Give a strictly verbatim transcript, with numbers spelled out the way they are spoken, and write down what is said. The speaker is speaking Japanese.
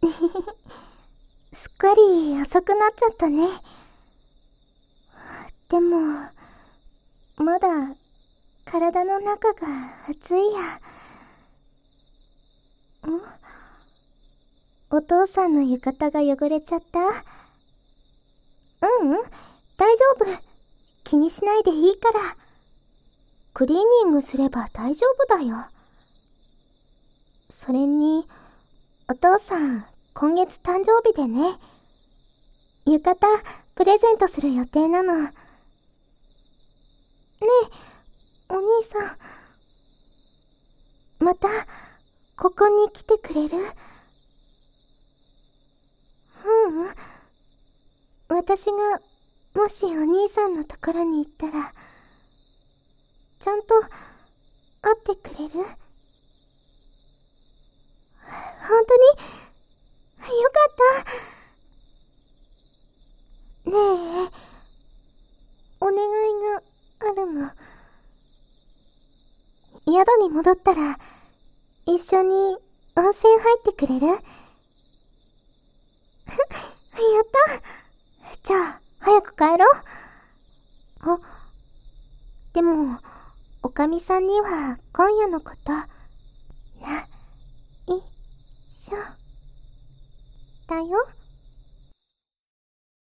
すっかり遅くなっちゃったね。でも、まだ体の中が熱いや。ん？お父さんの浴衣が汚れちゃった？ううん、大丈夫。気にしないでいいから。クリーニングすれば大丈夫だよ。それに、お父さん、今月誕生日でね。浴衣、プレゼントする予定なの。ねえ、お兄さん。また、ここに来てくれる？ううん。私が、もしお兄さんのところに行ったら、ちゃんと、会ってくれる？本当に？よかった。ねえ、お願いがあるの。宿に戻ったら、一緒に温泉入ってくれる？やった。じゃあ、早く帰ろう。あ、でも、おかみさんには今夜のこと、